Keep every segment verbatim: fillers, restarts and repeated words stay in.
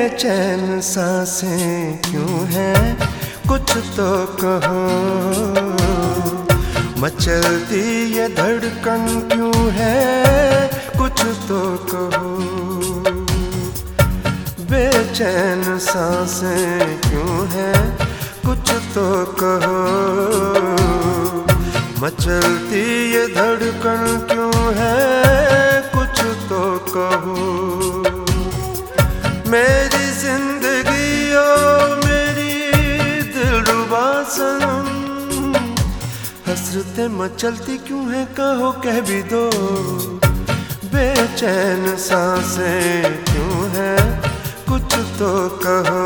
बेचैन सांसें क्यों हैं, कुछ तो कहो। मचलती ये धड़कन क्यों है, कुछ तो कहो। बेचैन सांसें क्यों हैं, कुछ तो कहो। मचलती ये धड़कन क्यों है, कुछ तो कहो। मेरी जिंदगी ओ मेरी दिलरुबा सनम, हसरतें मचलती क्यों है, कहो कह भी दो। बेचैन सांसें क्यों है, कुछ तो कहो।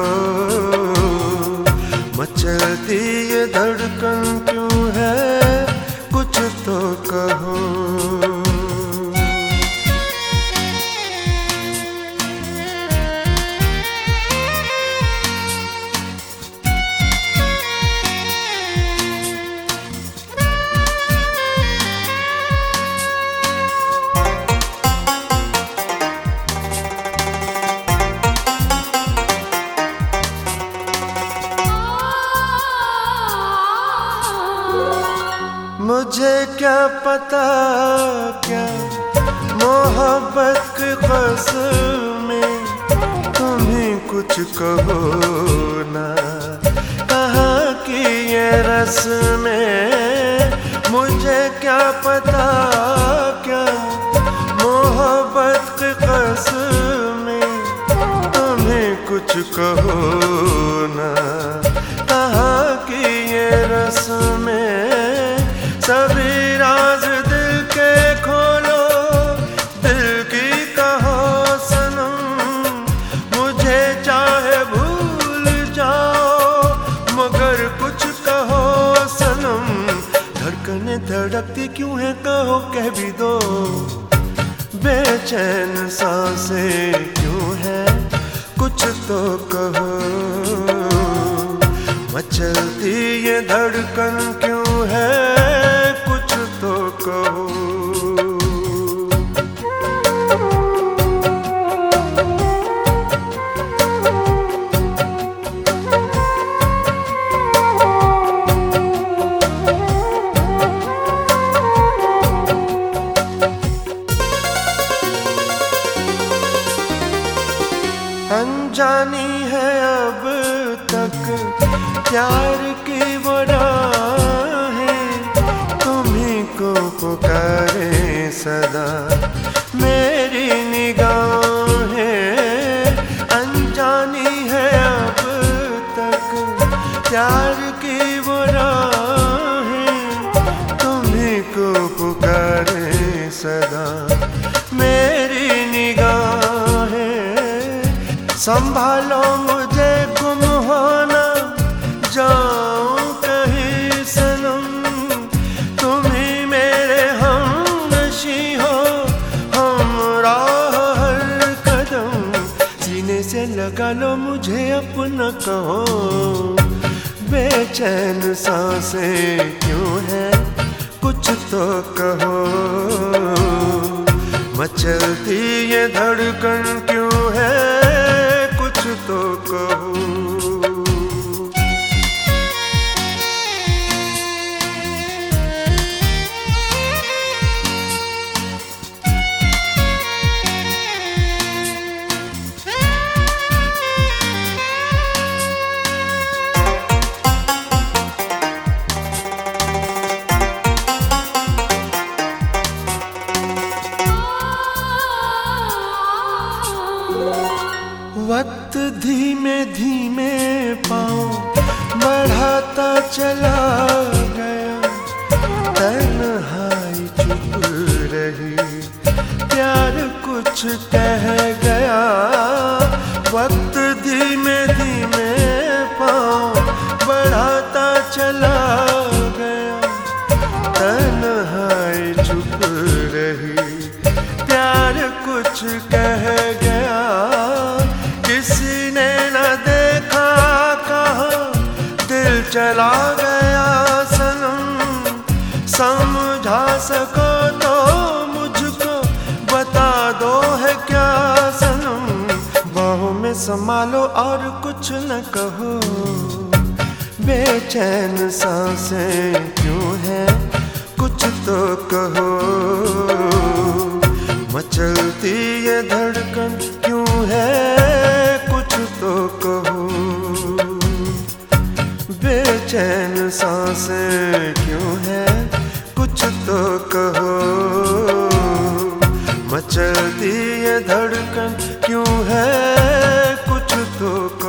मचलती ये धड़कन क्यों है, कुछ तो कहो। मुझे क्या पता क्या मोहब्बत की कसमें, तुम ही कुछ कहो ना। कहाँ की ये रस्में, मुझे क्या पता क्या मोहब्बत की कसमें, तुम ही कुछ कहो ना। कहाँ की ये रस्में, सभी राज दिल के खोलो, दिल की कहो सनम। मुझे चाहे भूल जाओ, मगर कुछ कहो सनम। धड़कनें धड़कती क्यों है, कहो कह भी दो। बेचैन सांसें क्यों है, कुछ तो कहो। मचलती ये धड़कन क्यों है, कुछ तो कहो। अनजानी है अब तक प्यार की वो राहें, तुम्हीं को पुकारे सदा मेरी निगाहें। अनजानी है अब तक प्यार की वो राहें, तुम्हीं को पुकारे सदा मेरी निगाहें। संभालो मुझे गुम होना जाऊं कहीं सनम, तुम ही मेरे हमनशी हो, हमराह हर कदम। सीने से लगा लो मुझे अपना कहो। बेचैन सांसें क्यों है, कुछ तो कहो। मचलती ये धड़कन क्यों है, कुछ तो कहो। वक्त धीमे धीमे पाँव बढ़ाता चला गया, तन्हाई चुप रही, प्यार कुछ कह गया। वक्त धीमे धीमे पाँव बढ़ाता चला गया, तन्हाई चुप रही, प्यार कुछ कह गया। किसी ने न देखा कहाँ दिल चला गया सनम। समझा सको तो मुझको बता दो है क्या सनम। बाहों में संभालो और कुछ न कहो। बेचैन सांसें क्यों है कुछ तो कहो। मचलती ये धड़कन क्यों है कुछ तो कहो। बेचैन सांसें क्यों है कुछ तो कहो। मचलती ये धड़कन क्यों है कुछ तो